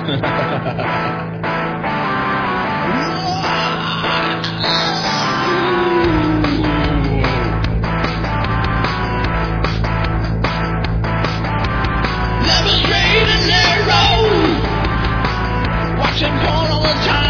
Never straight and narrow, watching porn all the time.